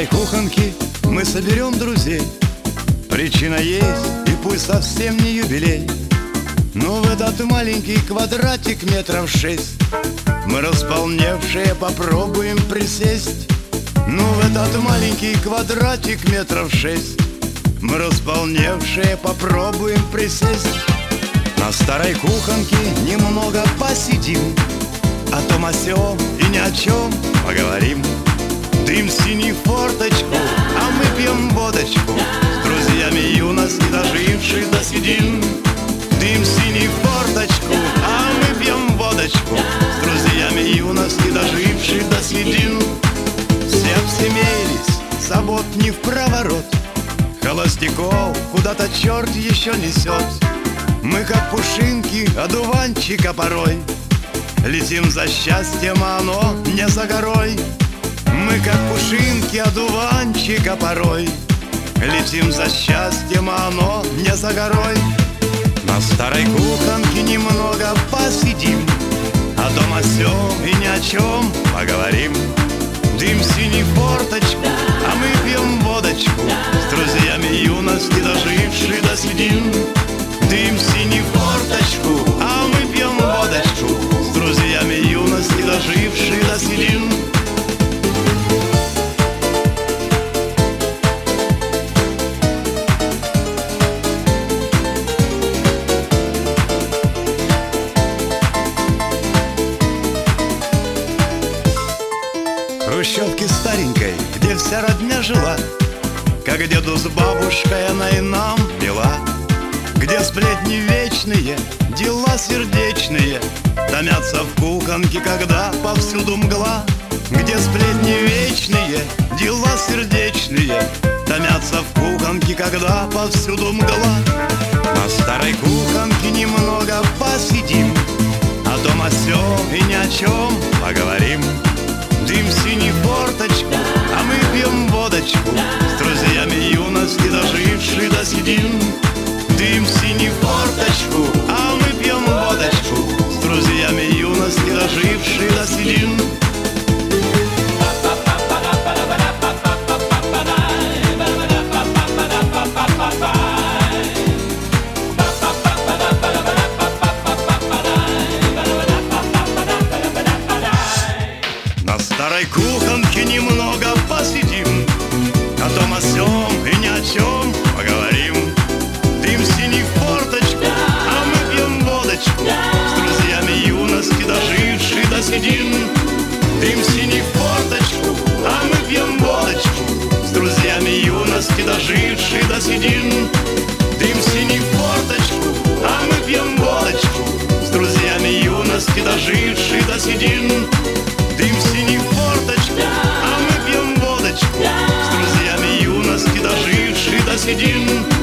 старой кухонке мы соберем друзей. Причина есть, и пусть совсем не юбилей, но в этот маленький квадратик метров 6 мы, располневшие, попробуем присесть. Ну, в этот маленький квадратик метров 6 мы, располневшие, попробуем присесть. На старой кухонке немного посидим, о том о сём и ни о чем поговорим. Дым синий форточку, а мы пьем водочку с друзьями юности, доживших до седин. Дым синий форточку, а мы пьем водочку с друзьями юности, доживших до седин. Все всемелись, забот не в проворот, холостяков куда-то черт еще несет. Мы как пушинки одуванчика порой летим за счастьем, а оно не за горой. Мы как пушинки одуванчика порой летим за счастьем, а оно не за горой. На старой кухонке немного посидим, о том о сём и ни о чем поговорим. Дым синий форточку, а мы пьем водочку с друзьями юности, доживших до седин. Дым синий форточку, а мы пьем водочку с друзьями юности, доживших до седин. Хрущевки старенькой, где вся родня жила, как деду с бабушкой она и нам пила. Где сплетни вечные, дела сердечные томятся в кухонке, когда повсюду мгла. Где сплетни вечные, дела сердечные томятся в кухонке, когда повсюду мгла. На старой кухонке немного посидим, о том о сём и ни о чем поговорим. Дым синий форточку, а мы пьем водочку с друзьями юности, доживших до седин. Дым синий форточку, а мы пьем водочку с друзьями юности, доживших до седин. На старой кухонке немного посидим, о том о сём и ни о чем поговорим. Дым синий форточку, а мы пьем водочку с друзьями юности, доживших до седин. Дым синий форточку, а мы пьем водочку с друзьями юности, доживших до седин. Дым синий форточку, а мы пьем водочку с друзьями юности, доживших до седин. Дым синий форточку, а мы пьем водочку с друзьями юности, доживших до седин.